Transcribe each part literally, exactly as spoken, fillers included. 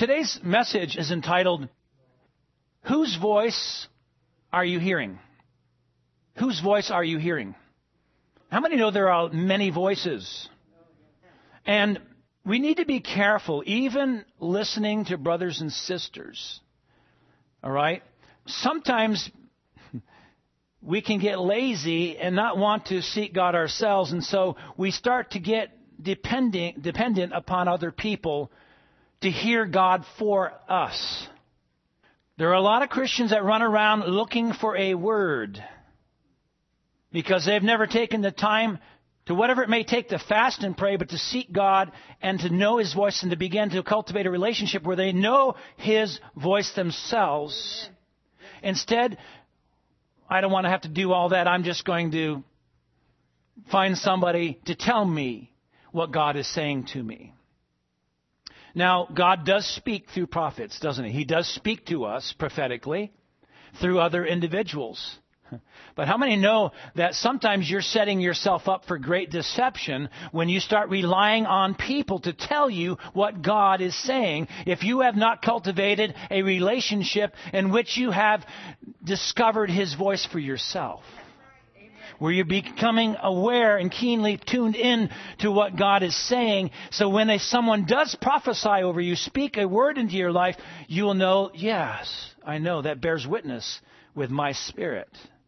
today's message is entitled, Whose Voice Are You Hearing? Whose voice are you hearing? How many know there are many voices? And we need to be careful, even listening to brothers and sisters. All right? Sometimes we can get lazy and not want to seek God ourselves, and so we start to get depending, dependent upon other people to hear God for us. There are a lot of Christians that run around looking for a word because they've never taken the time to, whatever it may take, to fast and pray, but to seek God and to know His voice and to begin to cultivate a relationship where they know His voice themselves. Instead, I don't want to have to do all that. I'm just going to find somebody to tell me what God is saying to me. Now, God does speak through prophets, doesn't He? He does speak to us prophetically through other individuals. But how many know that sometimes you're setting yourself up for great deception when you start relying on people to tell you what God is saying if you have not cultivated a relationship in which you have discovered His voice for yourself? Where you're becoming aware and keenly tuned in to what God is saying. So when a, someone does prophesy over you, speak a word into your life, you will know, yes, I know, that bears witness with my spirit.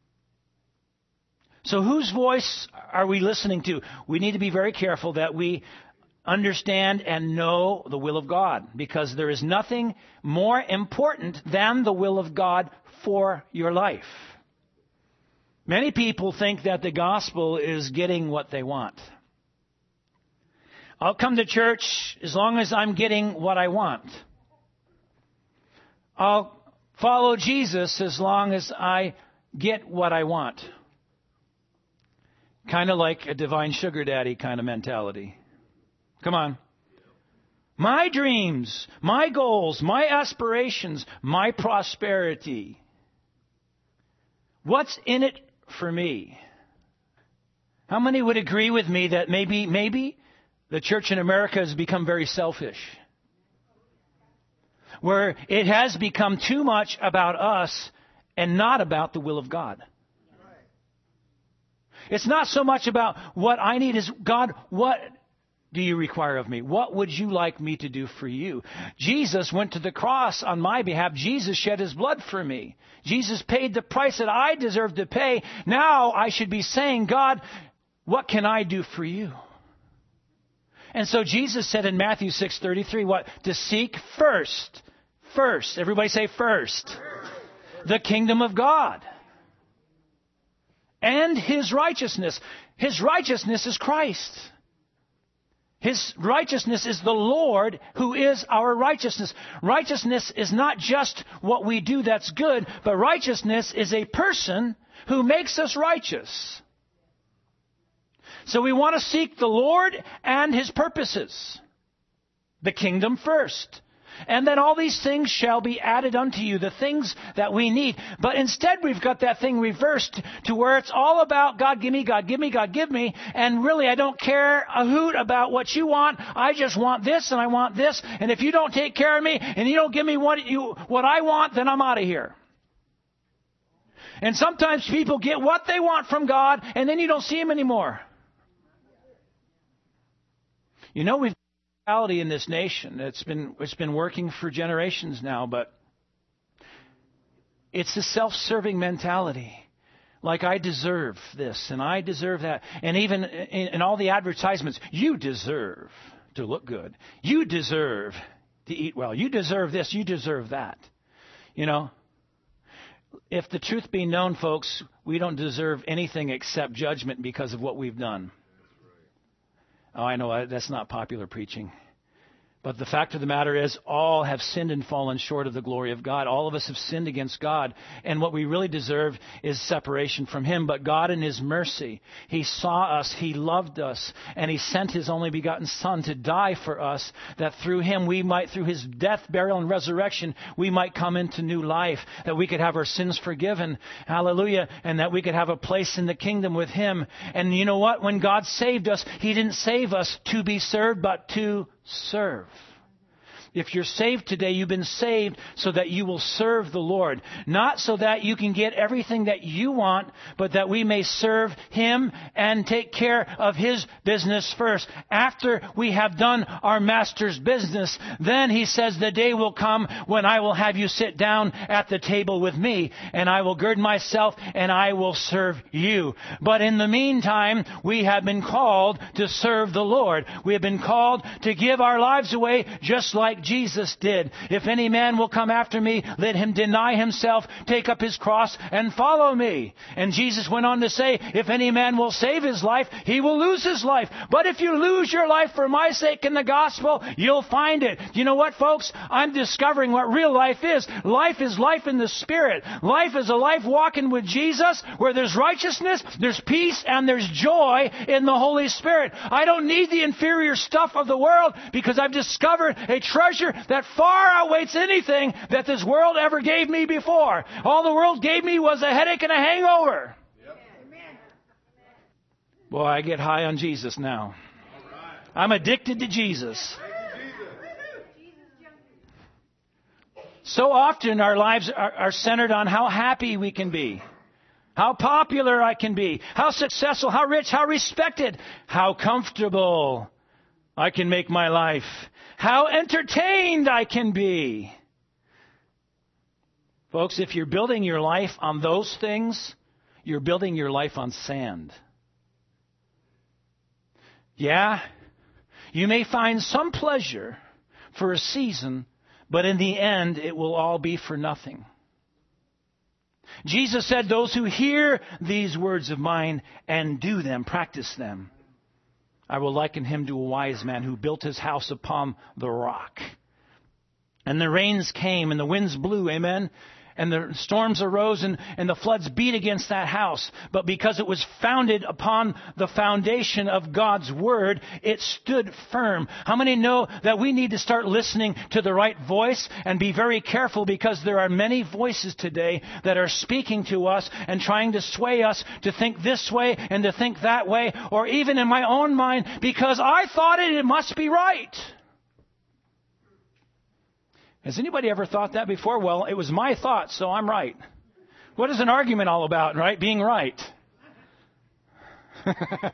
So whose voice are we listening to? We need to be very careful that we understand and know the will of God, because there is nothing more important than the will of God for your life. Many people think that the gospel is getting what they want. I'll come to church as long as I'm getting what I want. I'll follow Jesus as long as I get what I want. Kind of like a divine sugar daddy kind of mentality. Come on. My dreams, my goals, my aspirations, my prosperity. What's in it for me? How many would agree with me that maybe, maybe the church in America has become very selfish? Where it has become too much about us and not about the will of God. It's not so much about what I need as God, what do you require of me? What would you like me to do for you? Jesus went to the cross on my behalf. Jesus shed His blood for me. Jesus paid the price that I deserve to pay. Now I should be saying, God, what can I do for you? And so Jesus said in Matthew six thirty-three, what? To seek first, first, everybody say first, the kingdom of God. And His righteousness. His righteousness is Christ. His righteousness is the Lord who is our righteousness. Righteousness is not just what we do that's good, but righteousness is a person who makes us righteous. So we want to seek the Lord and His purposes. The kingdom first. And then all these things shall be added unto you, the things that we need. But instead we've got that thing reversed to where it's all about God give me, God give me, God give me. And really I don't care a hoot about what you want. I just want this and I want this. And if you don't take care of me and you don't give me what you what I want, then I'm out of here. And sometimes people get what they want from God and then you don't see Him anymore. You know, we've in this nation. It's been it's been working for generations now, but it's a self-serving mentality. Like I deserve this and I deserve that. And even in, in all the advertisements, you deserve to look good. You deserve to eat well. You deserve this. You deserve that. You know, if the truth be known, folks, we don't deserve anything except judgment because of what we've done. Oh, I know that's not popular preaching. But the fact of the matter is, all have sinned and fallen short of the glory of God. All of us have sinned against God. And what we really deserve is separation from Him. But God in His mercy, He saw us, He loved us, and He sent His only begotten Son to die for us, that through Him we might, through His death, burial, and resurrection, we might come into new life, that we could have our sins forgiven. Hallelujah. And that we could have a place in the kingdom with Him. And you know what? When God saved us, He didn't save us to be served, but to serve. If you're saved today, you've been saved so that you will serve the Lord. Not so that you can get everything that you want, but that we may serve Him and take care of His business first. After we have done our Master's business, then He says, the day will come when I will have you sit down at the table with me, and I will gird myself and I will serve you. But in the meantime, we have been called to serve the Lord. We have been called to give our lives away just like Jesus did. If any man will come after me, let him deny himself, take up his cross, and follow me. And Jesus went on to say, if any man will save his life, he will lose his life. But if you lose your life for my sake in the gospel, you'll find it. You know what, folks? I'm discovering what real life is. Life is life in the Spirit. Life is a life walking with Jesus, where there's righteousness, there's peace, and there's joy in the Holy Spirit. I don't need the inferior stuff of the world, because I've discovered a treasure that far outweighs anything that this world ever gave me before. All the world gave me was a headache and a hangover. Yep. Boy, I get high on Jesus now. I'm addicted to Jesus. So often our lives are, are centered on how happy we can be, how popular I can be, how successful, how rich, how respected, how comfortable I can make my life, how entertained I can be. Folks, if you're building your life on those things, you're building your life on sand. Yeah, you may find some pleasure for a season, but in the end, it will all be for nothing. Jesus said, those who hear these words of mine and do them, practice them, I will liken him to a wise man who built his house upon the rock. And the rains came and the winds blew, amen? And the storms arose and, and the floods beat against that house. But because it was founded upon the foundation of God's Word, it stood firm. How many know that we need to start listening to the right voice and be very careful, because there are many voices today that are speaking to us and trying to sway us to think this way and to think that way, or even in my own mind, because I thought it, it must be right. Has anybody ever thought that before? Well, it was my thought, so I'm right. What is an argument all about, right? Being right. It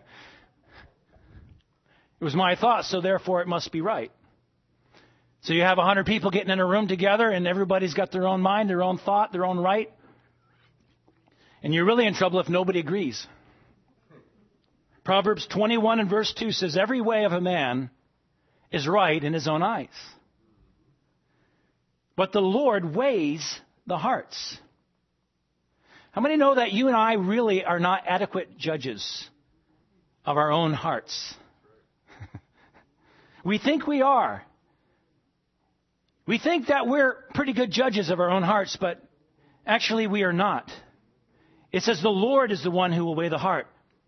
was my thought, so therefore it must be right. So you have a hundred people getting in a room together, and everybody's got their own mind, their own thought, their own right. And you're really in trouble if nobody agrees. Proverbs twenty-one and verse two says, every way of a man is right in his own eyes, but the Lord weighs the hearts. How many know that you and I really are not adequate judges of our own hearts? We think we are. We think that we're pretty good judges of our own hearts, but actually we are not. It says the Lord is the one who will weigh the heart.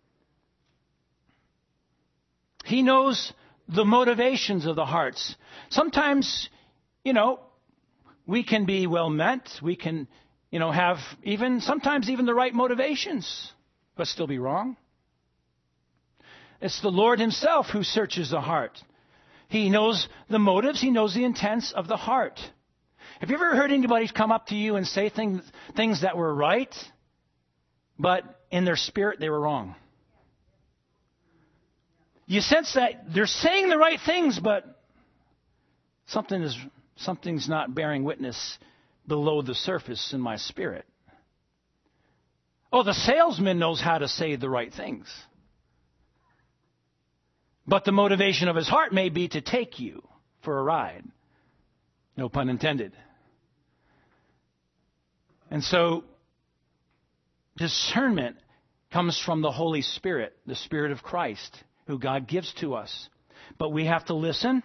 He knows the motivations of the hearts. Sometimes, you know, we can be well meant. We can, you know, have even, sometimes even the right motivations, but still be wrong. It's the Lord Himself who searches the heart. He knows the motives. He knows the intents of the heart. Have you ever heard anybody come up to you and say things, things that were right, but in their spirit they were wrong? You sense that they're saying the right things, but something is Something's not bearing witness below the surface in my spirit. Oh, the salesman knows how to say the right things. But the motivation of his heart may be to take you for a ride. No pun intended. And so, discernment comes from the Holy Spirit, the Spirit of Christ, who God gives to us. But we have to listen.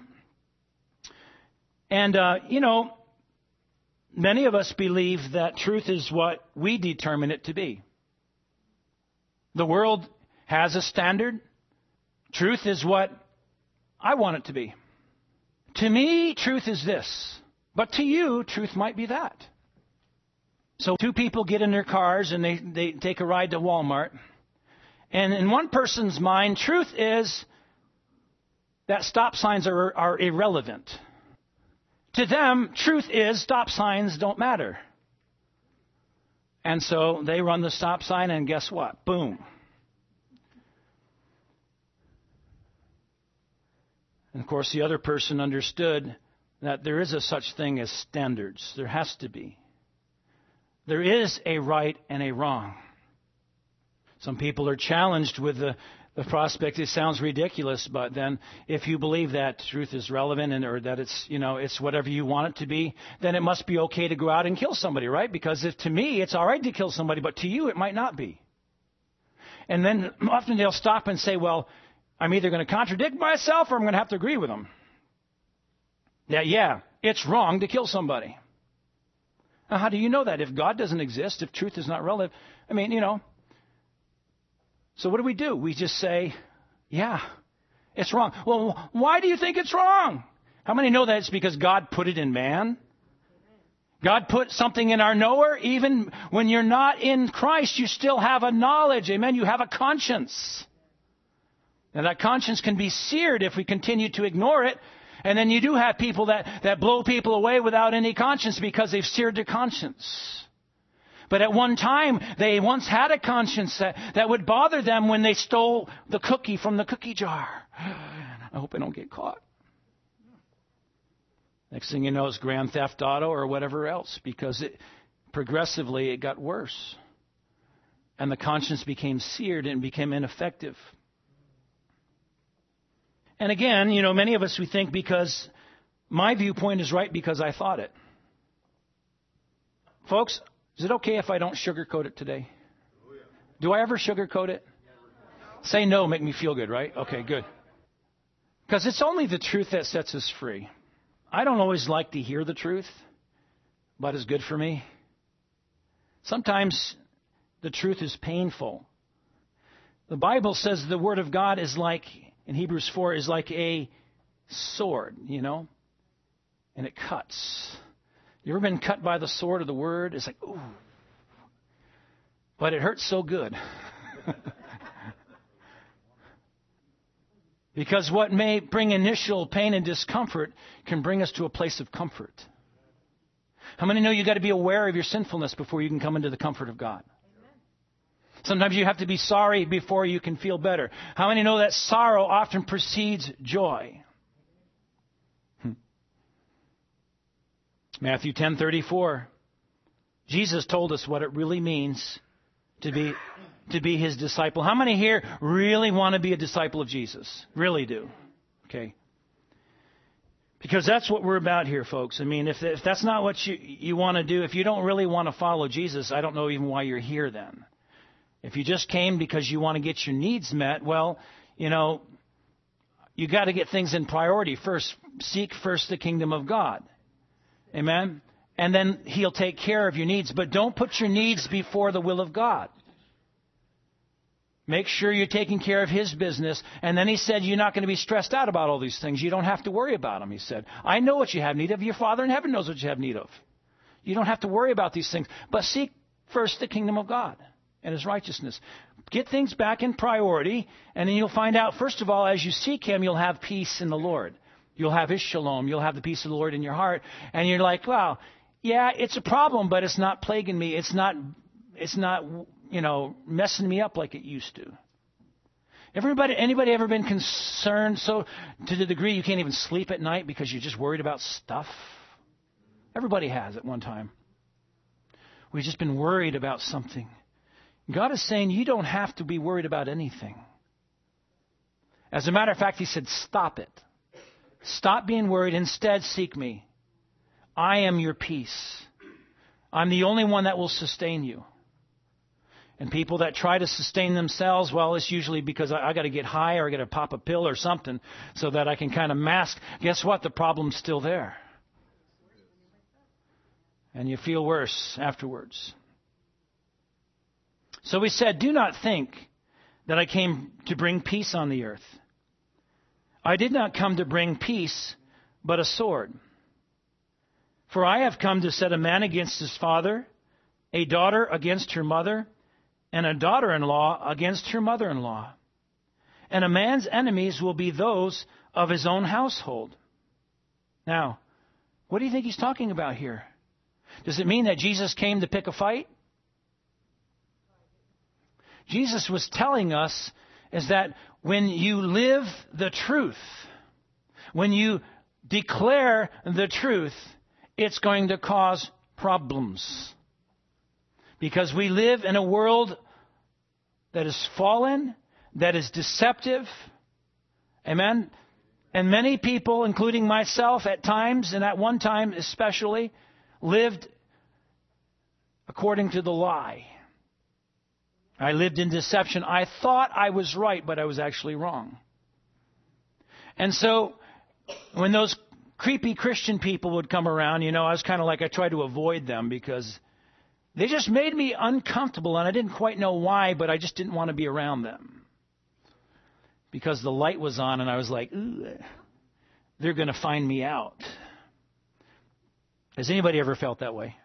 And, uh, you know, many of us believe that truth is what we determine it to be. The world has a standard. Truth is what I want it to be. To me, truth is this. But to you, truth might be that. So two people get in their cars and they, they take a ride to Walmart. And in one person's mind, truth is that stop signs are, are irrelevant. To them, truth is stop signs don't matter. And so they run the stop sign, and guess what? Boom. And of course, the other person understood that there is a such thing as standards. There has to be. There is a right and a wrong. Some people are challenged with the, the prospect. It sounds ridiculous, but then if you believe that truth is relevant and or that it's, you know, it's whatever you want it to be, then it must be okay to go out and kill somebody, right? Because if to me it's all right to kill somebody, but to you it might not be. And then often they'll stop and say, well, I'm either going to contradict myself or I'm going to have to agree with them. Yeah, yeah, it's wrong to kill somebody. Now, how do you know that? If God doesn't exist, if truth is not relevant, I mean, you know. So what do we do? We just say, yeah, it's wrong. Well, why do you think it's wrong? How many know that it's because God put it in man? God put something in our knower. Even when you're not in Christ, you still have a knowledge. Amen. You have a conscience. And that conscience can be seared if we continue to ignore it. And then you do have people that, that blow people away without any conscience because they've seared their conscience. But at one time, they once had a conscience that, that would bother them when they stole the cookie from the cookie jar. I hope I don't get caught. Next thing you know, it's grand theft auto or whatever else, because it progressively it got worse. And the conscience became seared and became ineffective. And again, you know, many of us, we think because my viewpoint is right because I thought it. Folks, is it okay if I don't sugarcoat it today? Do I ever sugarcoat it? Say no, make me feel good, right? Okay, good. Because it's only the truth that sets us free. I don't always like to hear the truth, but it's good for me. Sometimes the truth is painful. The Bible says the Word of God is like, in Hebrews four, is like a sword, you know, and it cuts. You ever been cut by the sword of the Word? It's like, ooh, but it hurts so good. Because what may bring initial pain and discomfort can bring us to a place of comfort. How many know you got to be aware of your sinfulness before you can come into the comfort of God? Sometimes you have to be sorry before you can feel better. How many know that sorrow often precedes joy? Hmm. Matthew ten thirty-four. Jesus told us what it really means to be to be His disciple. How many here really want to be a disciple of Jesus? Really do. Okay. Because that's what we're about here, folks. I mean, if, if that's not what you, you want to do, if you don't really want to follow Jesus, I don't know even why you're here then. If you just came because you want to get your needs met, well, you know, you got to get things in priority first. Seek first the kingdom of God. Amen? And then He'll take care of your needs. But don't put your needs before the will of God. Make sure you're taking care of His business. And then He said, you're not going to be stressed out about all these things. You don't have to worry about them, He said. I know what you have need of. Your Father in heaven knows what you have need of. You don't have to worry about these things. But seek first the kingdom of God and His righteousness. Get things back in priority. And then you'll find out, first of all, as you seek Him, you'll have peace in the Lord. You'll have His shalom. You'll have the peace of the Lord in your heart. And you're like, wow, yeah, it's a problem, but it's not plaguing me. It's not, it's not, you know, messing me up like it used to. Everybody, anybody ever been concerned so to the degree you can't even sleep at night because you're just worried about stuff? Everybody has at one time. We've just been worried about something. God is saying you don't have to be worried about anything. As a matter of fact, He said, stop it. Stop being worried. Instead, seek me. I am your peace. I'm the only one that will sustain you. And people that try to sustain themselves, well, it's usually because I, I got to get high or I got to pop a pill or something so that I can kind of mask. Guess what? The problem's still there. And you feel worse afterwards. So we said, do not think that I came to bring peace on the earth. I did not come to bring peace, but a sword. For I have come to set a man against his father, a daughter against her mother, and a daughter-in-law against her mother-in-law. And a man's enemies will be those of his own household. Now, What do you think he's talking about here? Does it mean that Jesus came to pick a fight? Jesus was telling us is that when you live the truth, when you declare the truth, it's going to cause problems. Because we live in a world that is fallen, that is deceptive. Amen? And many people, including myself at times, and at one time especially, lived according to the lie. I lived in deception. I thought I was right, but I was actually wrong. And so when those creepy Christian people would come around, you know, I was kind of like I tried to avoid them because they just made me uncomfortable, and I didn't quite know why, but I just didn't want to be around them. Because the light was on, and I was like, ooh, they're going to find me out. Has anybody ever felt that way?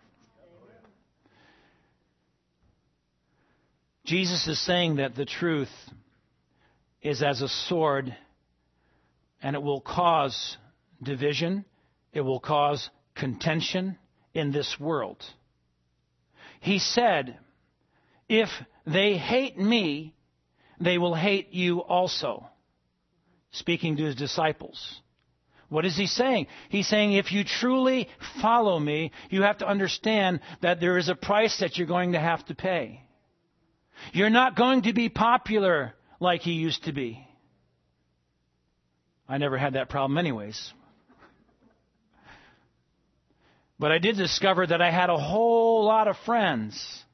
Jesus is saying that the truth is as a sword, and it will cause division. It will cause contention in this world. He said, if they hate me, they will hate you also. Speaking to his disciples. What is he saying? He's saying if you truly follow me, you have to understand that there is a price that you're going to have to pay. You're not going to be popular like he used to be. I never had that problem anyways. But I did discover that I had a whole lot of friends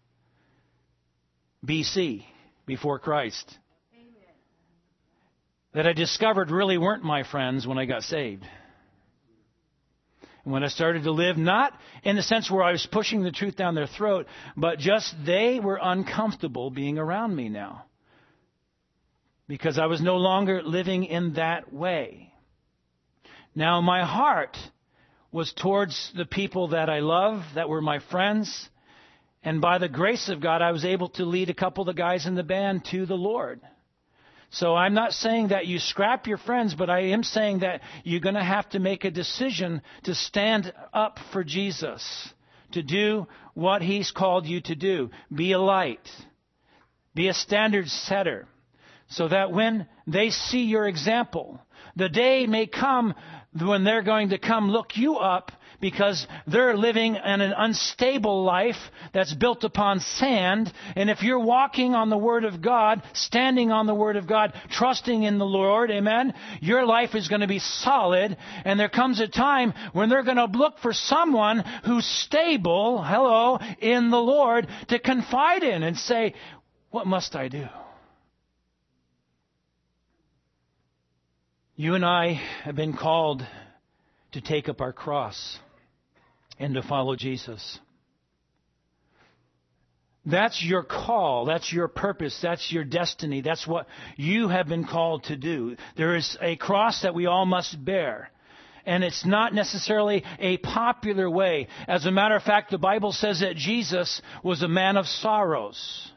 B C, before Christ, Amen. That I discovered really weren't my friends when I got saved. And when I started to live, not in the sense where I was pushing the truth down their throat, but just they were uncomfortable being around me now. Because I was no longer living in that way. Now my heart was towards the people that I love, that were my friends. And by the grace of God, I was able to lead a couple of the guys in the band to the Lord. So I'm not saying that you scrap your friends, but I am saying that you're going to have to make a decision to stand up for Jesus, to do what He's called you to do. Be a light. Be a standard setter. So that when they see your example, the day may come when they're going to come look you up because they're living in an unstable life that's built upon sand. And if you're walking on the Word of God, standing on the Word of God, trusting in the Lord, amen, your life is going to be solid. And there comes a time when they're going to look for someone who's stable, hello, in the Lord to confide in and say, what must I do? You and I have been called to take up our cross and to follow Jesus. That's your call. That's your purpose. That's your destiny. That's what you have been called to do. There is a cross that we all must bear. And it's not necessarily a popular way. As a matter of fact, the Bible says that Jesus was a man of sorrows.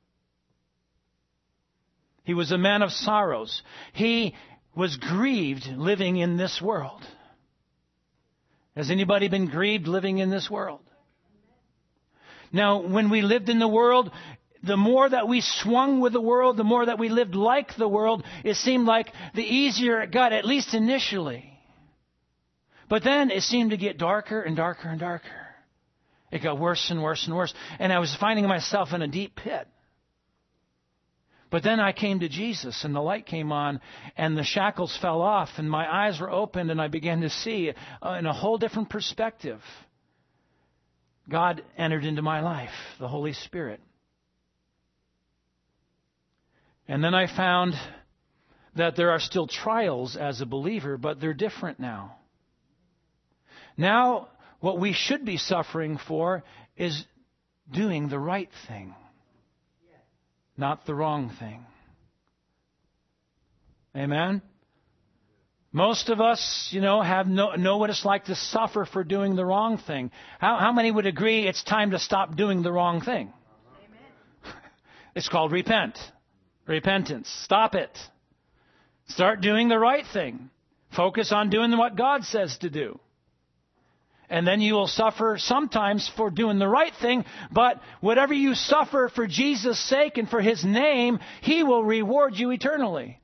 He was a man of sorrows. He was grieved living in this world. Has anybody been grieved living in this world? Now, when we lived in the world, the more that we swung with the world, the more that we lived like the world, it seemed like the easier it got, at least initially. But then it seemed to get darker and darker and darker. It got worse and worse and worse. And I was finding myself in a deep pit. But then I came to Jesus and the light came on and the shackles fell off and my eyes were opened and I began to see uh, in a whole different perspective. God entered into my life, the Holy Spirit. And then I found that there are still trials as a believer, but they're different now. Now, what we should be suffering for is doing the right thing. Not the wrong thing. Amen? Most of us, you know, have no, know what it's like to suffer for doing the wrong thing. How, how many would agree it's time to stop doing the wrong thing? Amen. It's called repent. Repentance. Stop it. Start doing the right thing. Focus on doing what God says to do. And then you will suffer sometimes for doing the right thing. But whatever you suffer for Jesus' sake and for His name, He will reward you eternally.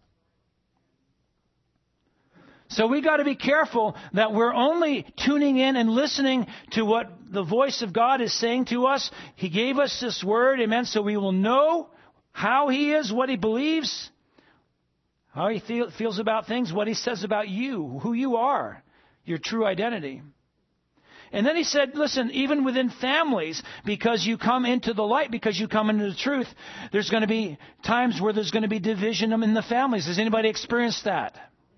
So we got to be careful that we're only tuning in and listening to what the voice of God is saying to us. He gave us this word, amen, so we will know how He is, what He believes, how He feel, feels about things, what He says about you, who you are, your true identity. And then He said, listen, even within families, because you come into the light, because you come into the truth, there's going to be times where there's going to be division in the families. Has anybody experienced that?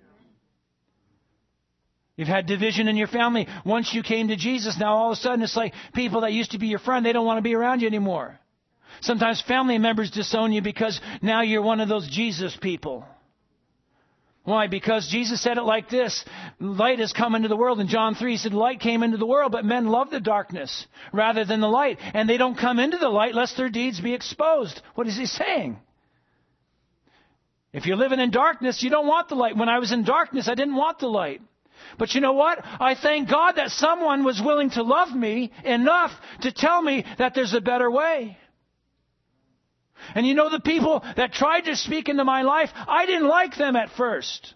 You've had division in your family. Once you came to Jesus, now all of a sudden it's like people that used to be your friend, they don't want to be around you anymore. Sometimes family members disown you because now you're one of those Jesus people. Why? Because Jesus said it like this. Light has come into the world. In John three, He said, light came into the world, but men love the darkness rather than the light. And they don't come into the light lest their deeds be exposed. What is He saying? If you're living in darkness, you don't want the light. When I was in darkness, I didn't want the light. But you know what? I thank God that someone was willing to love me enough to tell me that there's a better way. And you know, the people that tried to speak into my life, I didn't like them at first.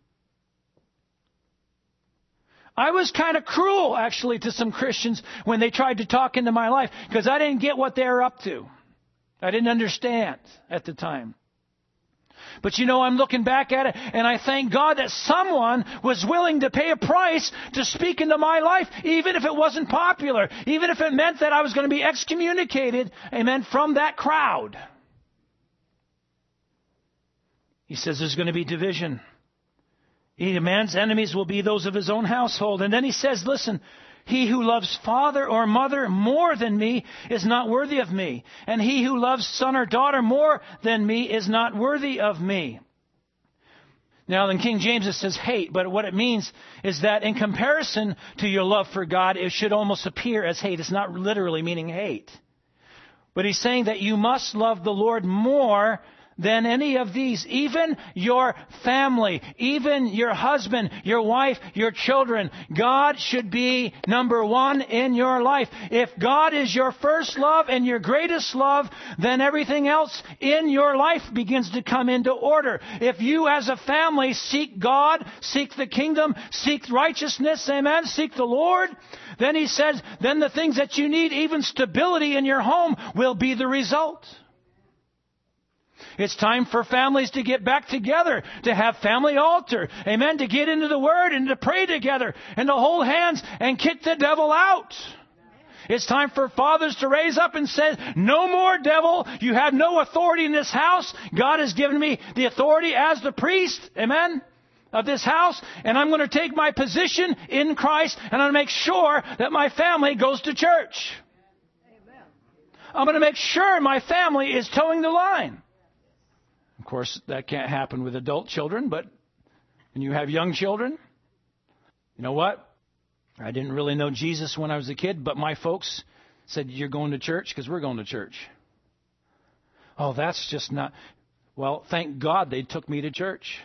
I was kind of cruel, actually, to some Christians when they tried to talk into my life because I didn't get what they were up to. I didn't understand at the time. But you know, I'm looking back at it, and I thank God that someone was willing to pay a price to speak into my life, even if it wasn't popular, even if it meant that I was going to be excommunicated, amen, from that crowd. He says there's going to be division. A man's enemies will be those of his own household. And then He says, listen, he who loves father or mother more than me is not worthy of me. And he who loves son or daughter more than me is not worthy of me. Now, in King James it says hate, but what it means is that in comparison to your love for God, it should almost appear as hate. It's not literally meaning hate. But He's saying that you must love the Lord more than any of these, even your family, even your husband, your wife, your children. God should be number one in your life. If God is your first love and your greatest love, then everything else in your life begins to come into order. If you as a family seek God, seek the kingdom, seek righteousness, amen, seek the Lord, then He says, then the things that you need, even stability in your home, will be the result. It's time for families to get back together, to have family altar, amen, to get into the Word and to pray together and to hold hands and kick the devil out. It's time for fathers to raise up and say, no more devil, you have no authority in this house. God has given me the authority as the priest, amen, of this house, and I'm going to take my position in Christ and I'm going to make sure that my family goes to church. I'm going to make sure my family is towing the line. Of course, that can't happen with adult children, but when you have young children, you know what? I didn't really know Jesus when I was a kid, but my folks said, you're going to church? Because we're going to church. Oh, that's just not... Well, thank God they took me to church.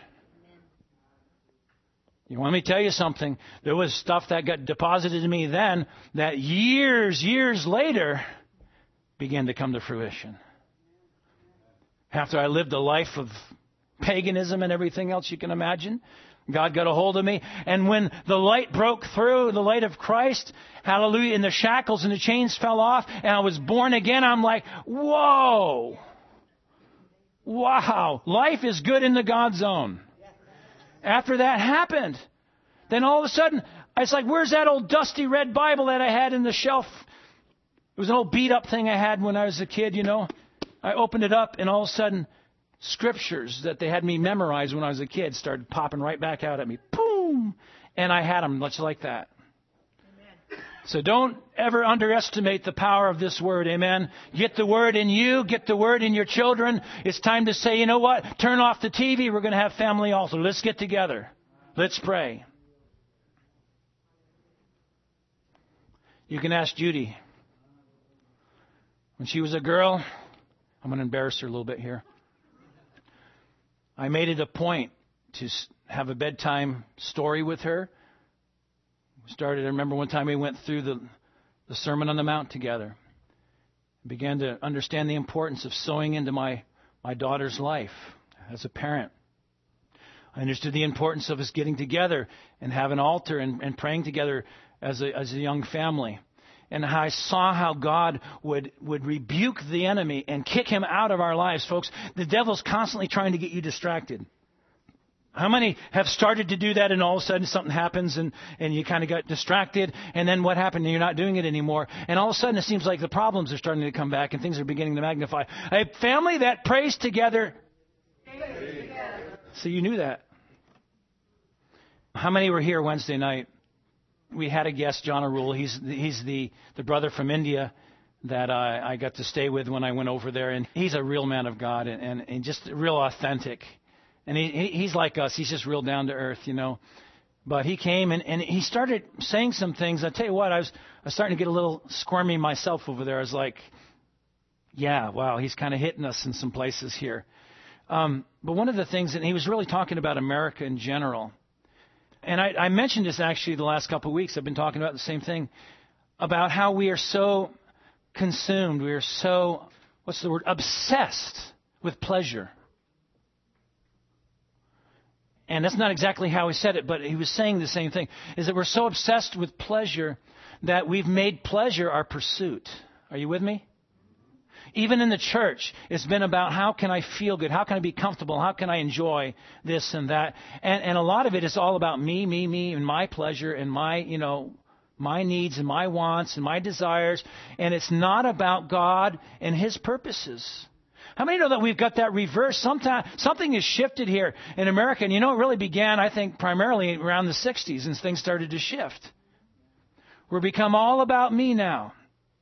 You know, let me tell you something. There was stuff that got deposited in me then that years, years later began to come to fruition. After I lived a life of paganism and everything else you can imagine, God got a hold of me. And when the light broke through, the light of Christ, hallelujah, and the shackles and the chains fell off, and I was born again, I'm like, whoa, wow, life is good in the God zone. After that happened, then all of a sudden, it's like, where's that old dusty red Bible that I had in the shelf? It was an old beat up thing I had when I was a kid, you know. I opened it up, and all of a sudden, scriptures that they had me memorize when I was a kid started popping right back out at me. Boom! And I had them much like that. Amen. So don't ever underestimate the power of this word. Amen. Get the word in you. Get the word in your children. It's time to say, you know what? Turn off the T V. We're going to have family altar. Let's get together. Let's pray. You can ask Judy. When she was a girl, I'm going to embarrass her a little bit here. I made it a point to have a bedtime story with her. We started, I remember one time we went through the, the Sermon on the Mount together. Began to understand the importance of sowing into my, my daughter's life as a parent. I understood the importance of us getting together and having an altar and, and praying together as a, as a young family. And how I saw how God would, would rebuke the enemy and kick him out of our lives. Folks, the devil's constantly trying to get you distracted. How many have started to do that and all of a sudden something happens and, and you kind of got distracted and then what happened and you're not doing it anymore. And all of a sudden it seems like the problems are starting to come back and things are beginning to magnify. A family that prays together. So you knew that. How many were here Wednesday night? We had a guest, John Arul. He's he's the, the brother from India that I, I got to stay with when I went over there. And he's a real man of God and, and, and just real authentic. And he, he's like us. He's just real down to earth, you know. But he came and, and he started saying some things. I tell you what, I was, I was starting to get a little squirmy myself over there. I was like, yeah, wow, he's kind of hitting us in some places here. Um, but one of the things, and he was really talking about America in general. And I, I mentioned this actually the last couple of weeks. I've been talking about the same thing, about how we are so consumed. We are so, what's the word, obsessed with pleasure. And that's not exactly how he said it, but he was saying the same thing, is that we're so obsessed with pleasure that we've made pleasure our pursuit. Are you with me? Even in the church, it's been about how can I feel good? How can I be comfortable? How can I enjoy this and that? And, and a lot of it is all about me, me, me, and my pleasure and my, you know, my needs and my wants and my desires. And it's not about God and His purposes. How many know that we've got that reverse? Sometime, something has shifted here in America. And you know, it really began, I think, primarily around the sixties and things started to shift. We're become all about me now.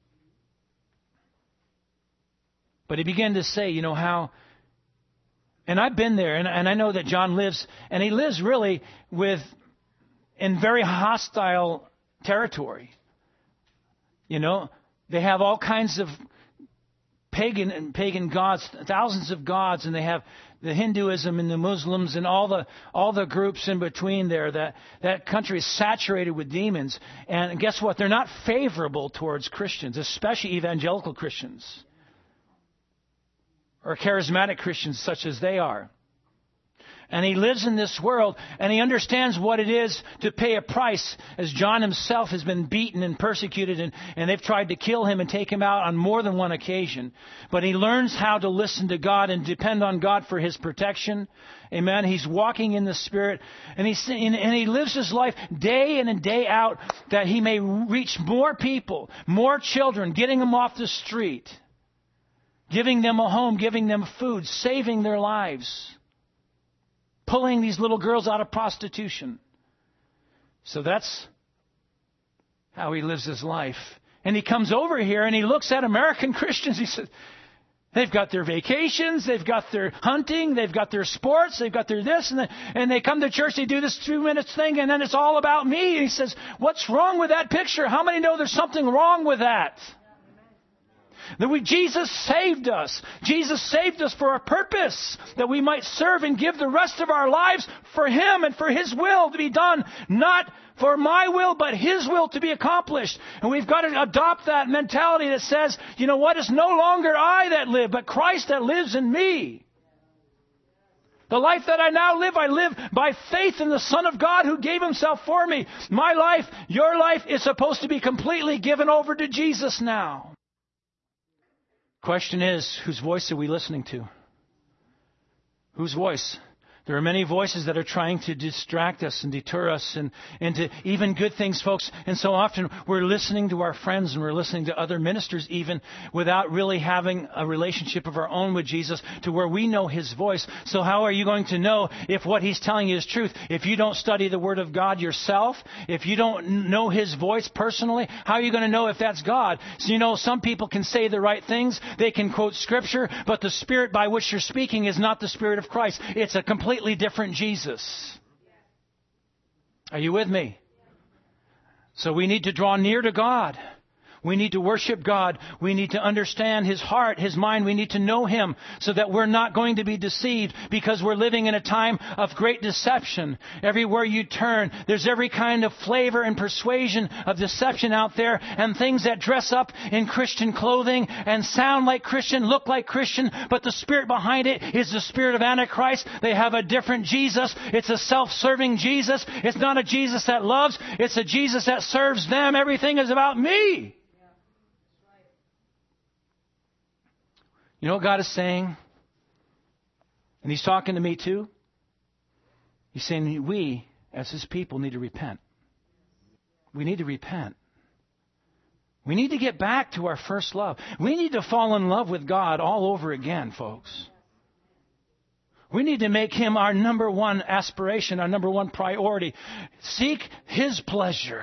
But he began to say, you know, how, and I've been there, and, and I know that John lives, and he lives really with, in very hostile territory. You know, they have all kinds of pagan and pagan gods, thousands of gods, and they have the Hinduism and the Muslims and all the all the groups in between there. That that country is saturated with demons. And guess what? They're not favorable towards Christians, especially evangelical Christians. Or charismatic Christians such as they are. And he lives in this world, and he understands what it is to pay a price, as John himself has been beaten and persecuted, and, and they've tried to kill him and take him out on more than one occasion. But he learns how to listen to God and depend on God for His protection. Amen. He's walking in the Spirit, and, he's, and he lives his life day in and day out that he may reach more people, more children, getting them off the street, giving them a home, giving them food, saving their lives, pulling these little girls out of prostitution. So that's how he lives his life. And he comes over here and he looks at American Christians. He says, they've got their vacations, they've got their hunting, they've got their sports, they've got their this, and, the, and they come to church, they do this two minutes thing, and then it's all about me. And he says, what's wrong with that picture? How many know there's something wrong with that? That we, Jesus saved us. Jesus saved us for a purpose, that we might serve and give the rest of our lives for Him and for His will to be done. Not for my will, but His will to be accomplished. And we've got to adopt that mentality that says, you know what, it's no longer I that live, but Christ that lives in me. The life that I now live, I live by faith in the Son of God who gave Himself for me. My life, your life, is supposed to be completely given over to Jesus now. Question is, whose voice are we listening to? Whose voice? There are many voices that are trying to distract us and deter us and, and to even good things, folks. And so often we're listening to our friends and we're listening to other ministers even without really having a relationship of our own with Jesus to where we know His voice. So how are you going to know if what He's telling you is truth? If you don't study the Word of God yourself, if you don't know His voice personally, how are you going to know if that's God? So you know, some people can say the right things, they can quote Scripture, but the Spirit by which you're speaking is not the Spirit of Christ. It's a complete different Jesus. Are you with me? So we need to draw near to God. We need to worship God. We need to understand His heart, His mind. We need to know Him so that we're not going to be deceived, because we're living in a time of great deception. Everywhere you turn, there's every kind of flavor and persuasion of deception out there, and things that dress up in Christian clothing and sound like Christian, look like Christian, but the spirit behind it is the spirit of Antichrist. They have a different Jesus. It's a self-serving Jesus. It's not a Jesus that loves. It's a Jesus that serves them. Everything is about me. You know what God is saying? And He's talking to me too. He's saying we, as His people, need to repent. We need to repent. We need to get back to our first love. We need to fall in love with God all over again, folks. We need to make Him our number one aspiration, our number one priority. Seek His pleasure.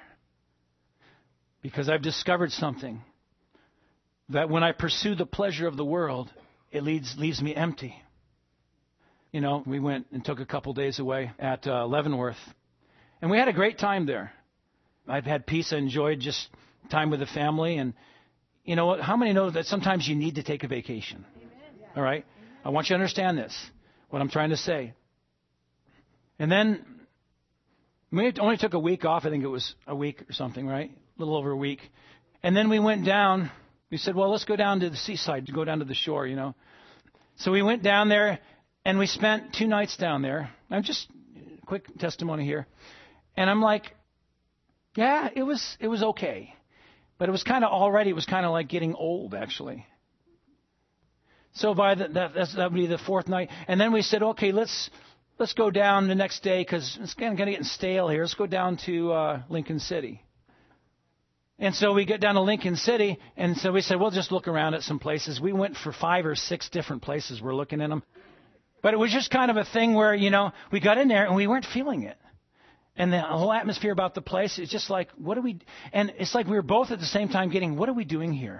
Because I've discovered something. That when I pursue the pleasure of the world, it leads, leaves me empty. You know, we went and took a couple days away at uh, Leavenworth. And we had a great time there. I've had peace. I enjoyed just time with the family. And you know what? How many know that sometimes you need to take a vacation? Amen. All right? Amen. I want you to understand this, what I'm trying to say. And then we only took a week off. I think it was a week or something, right? A little over a week. And then we went down. We said, well, let's go down to the seaside, to go down to the shore, you know. So we went down there, and we spent two nights down there. I'm just, quick testimony here. And I'm like, yeah, it was it was okay. But it was kind of already, it was kind of like getting old, actually. So by the, that, that's, that would be the fourth night. And then we said, okay, let's let's go down the next day, because it's kind of getting stale here. Let's go down to uh, Lincoln City. And so we get down to Lincoln City, and so we said, we'll just look around at some places. We went for five or six different places. We're looking at them. But it was just kind of a thing where, you know, we got in there and we weren't feeling it. And the whole atmosphere about the place is just like, what do we... And it's like we were both at the same time getting, what are we doing here?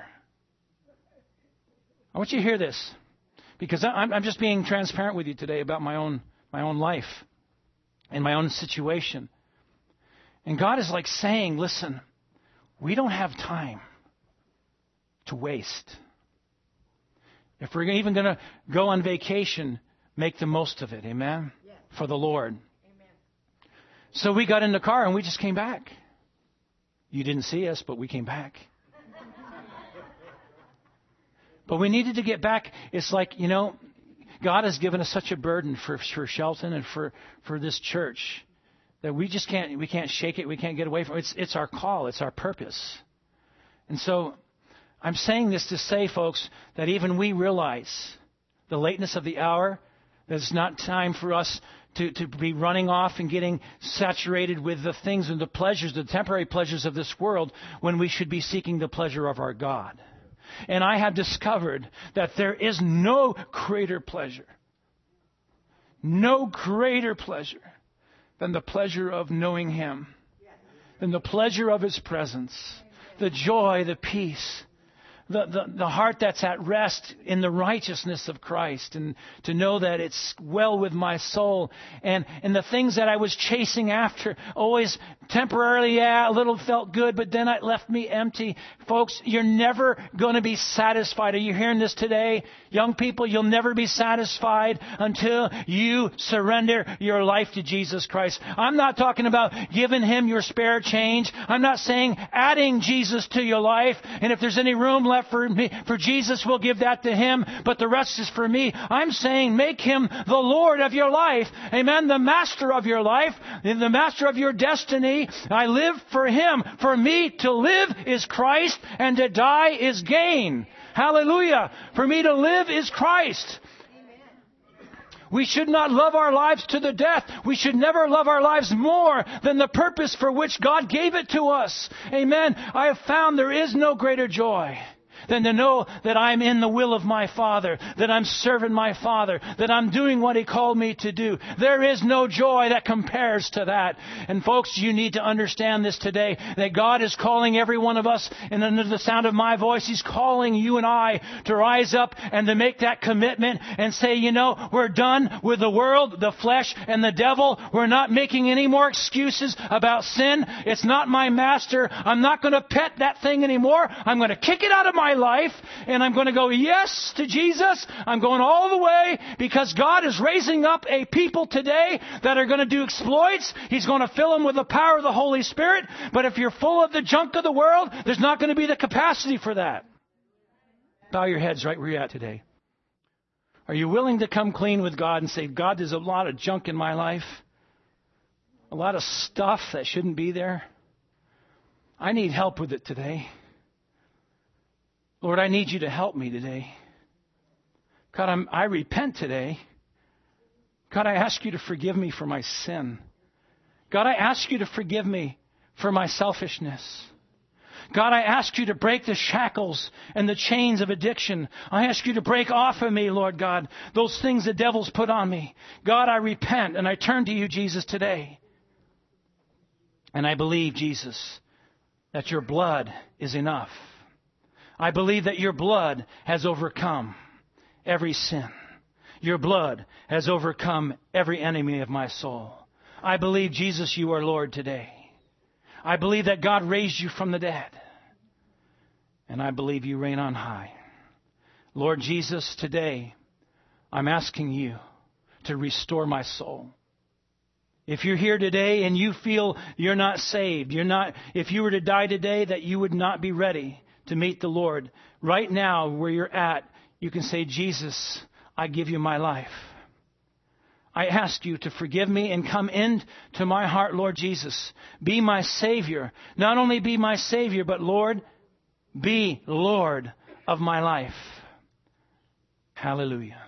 I want you to hear this, because I'm, I'm just being transparent with you today about my own my own life and my own situation. And God is like saying, listen... We don't have time to waste. If we're even going to go on vacation, make the most of it. Amen? Yes. For the Lord. Amen. So we got in the car and we just came back. You didn't see us, but we came back. But we needed to get back. It's like, you know, God has given us such a burden for, for Shelton and for, for this church. That we just can't, we can't shake it, we can't get away from it. It's, it's our call, it's our purpose. And so, I'm saying this to say, folks, that even we realize the lateness of the hour, that it's not time for us to, to be running off and getting saturated with the things and the pleasures, the temporary pleasures of this world, when we should be seeking the pleasure of our God. And I have discovered that there is no greater pleasure, no greater pleasure, than the pleasure of knowing Him, than the pleasure of His presence, the joy, the peace, the, the, the heart that's at rest in the righteousness of Christ, and to know that it's well with my soul, and, and the things that I was chasing after, always temporarily, yeah, a little felt good, but then it left me empty. Folks, you're never going to be satisfied. Are you hearing this today? Young people, you'll never be satisfied until you surrender your life to Jesus Christ. I'm not talking about giving Him your spare change. I'm not saying adding Jesus to your life, and if there's any room left for me, for Jesus, we'll give that to Him, but the rest is for me. I'm saying make Him the Lord of your life. Amen. The master of your life, the master of your destiny. I live for Him. For me to live is Christ, and to die is gain. Hallelujah. For me to live is Christ. We should not love our lives to the death. We should never love our lives more than the purpose for which God gave it to us. Amen. I have found there is no greater joy. than to know that I'm in the will of my Father, that I'm serving my Father, that I'm doing what He called me to do. There is no joy that compares to that. And folks, you need to understand this today, that God is calling every one of us, and under the sound of my voice, He's calling you and I to rise up and to make that commitment and say, you know, we're done with the world, the flesh, and the devil. We're not making any more excuses about sin. It's not my master. I'm not going to pet that thing anymore. I'm going to kick it out of my life, and I'm going to go yes to Jesus. I'm going all the way, because God is raising up a people today that are going to do exploits. He's going to fill them with the power of the Holy Spirit. But if you're full of the junk of the world, there's not going to be the capacity for that. Bow your heads right where you're at today. Are you willing to come clean with God and say, God, there's a lot of junk in my life, a lot of stuff that shouldn't be there. I need help with it today. Lord, I need you to help me today. God, I'm, I repent today. God, I ask you to forgive me for my sin. God, I ask you to forgive me for my selfishness. God, I ask you to break the shackles and the chains of addiction. I ask you to break off of me, Lord God, those things the devil's put on me. God, I repent and I turn to you, Jesus, today. And I believe, Jesus, that your blood is enough. I believe that your blood has overcome every sin. Your blood has overcome every enemy of my soul. I believe, Jesus, you are Lord today. I believe that God raised you from the dead. And I believe you reign on high. Lord Jesus, today I'm asking you to restore my soul. If you're here today and you feel you're not saved, you're not, if you were to die today, that you would not be ready to meet the Lord, right now where you're at, you can say, Jesus, I give you my life. I ask you to forgive me and come into my heart, Lord Jesus. Be my Savior. Not only be my Savior, but Lord, be Lord of my life. Hallelujah.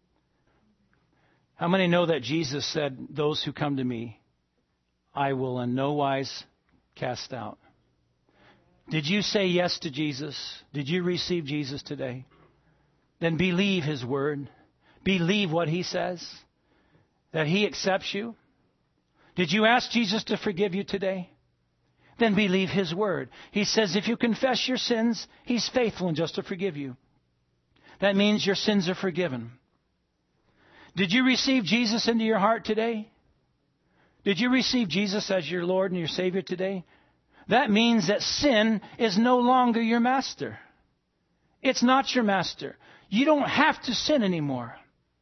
How many know that Jesus said, those who come to me, I will in no wise cast out? Did you say yes to Jesus? Did you receive Jesus today? Then believe His word. Believe what He says. That He accepts you. Did you ask Jesus to forgive you today? Then believe His word. He says if you confess your sins, He's faithful and just to forgive you. That means your sins are forgiven. Did you receive Jesus into your heart today? Did you receive Jesus as your Lord and your Savior today? That means that sin is no longer your master. It's not your master. You don't have to sin anymore.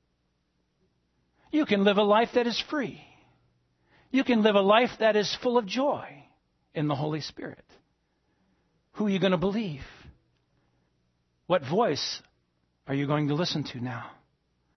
You can live a life that is free. You can live a life that is full of joy in the Holy Spirit. Who are you going to believe? What voice are you going to listen to now?